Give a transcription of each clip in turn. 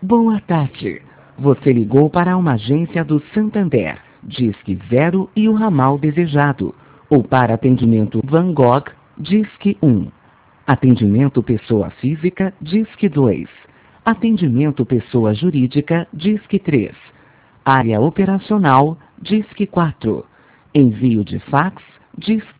Boa tarde. Você ligou para uma agência do Santander, Disque 0 e o ramal desejado. Ou para atendimento Van Gogh, Disque 1. Atendimento pessoa física, Disque 2. Atendimento pessoa jurídica, Disque 3. Área operacional, Disque 4. Envio de fax, Disque...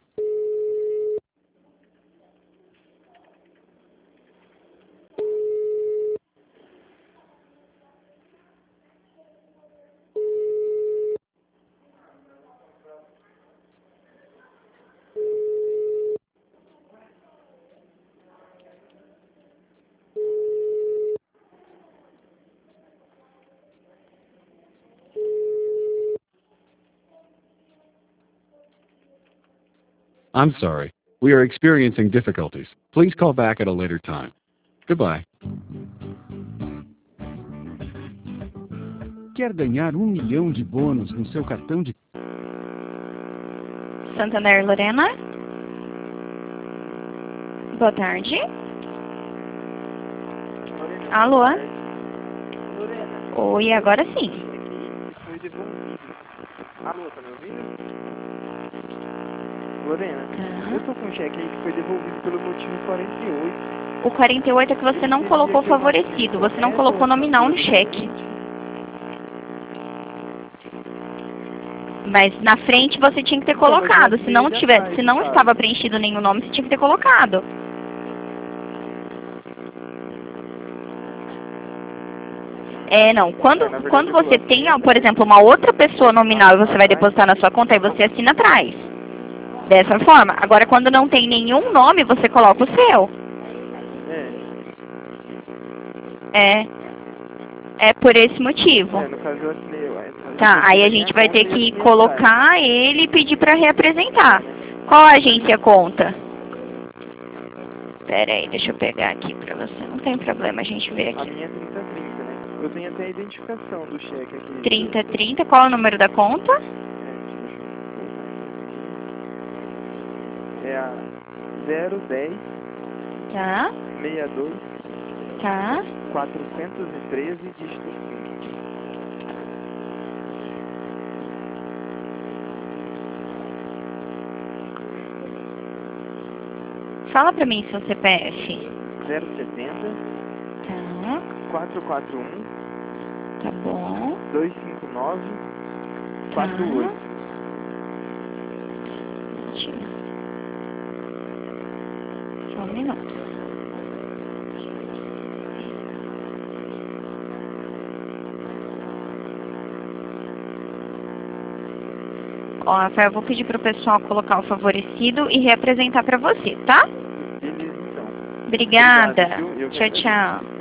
I'm sorry. We are experiencing difficulties. Please call back at a later time. Goodbye. Quer ganhar 1 milhão de bônus no seu cartão de... Santander, Lorena? Boa tarde. Alô? Oi, agora sim. Foi devolvido. Alô, tá me ouvindo? Lorena, eu tô com um cheque aí que foi devolvido pelo motivo 48. O 48 é que você não colocou favorecido, você não colocou nominal no cheque. Mas na frente você tinha que ter colocado, se não estava preenchido nenhum nome, você tinha que ter colocado. Não, quando você tem, por exemplo, uma outra pessoa nominal e você vai depositar na sua conta, aí você assina atrás. Dessa forma. Agora, quando não tem nenhum nome, você coloca o seu. É por esse motivo. No caso eu assinei. Tá, aí a gente vai ter que colocar ele e pedir para reapresentar. Qual agência conta? Pera aí, deixa eu pegar aqui pra você. Não tem problema, a gente vê A aqui. minha é 3030, né? Eu tenho até a identificação do cheque aqui. 3030, qual é o número da conta? É a 010 Tá, 62 tá. 413 dígito 5. Fala pra mim seu CPF. 070 Tá, 441 tá bom. 259 Tá. 48. Só um minuto. Ó, Rafael, eu vou pedir pro pessoal colocar o favorecido e reapresentar pra você, tá? Beleza, então. Obrigada. Obrigado, viu? Eu que Tchau, agradeço. tchau.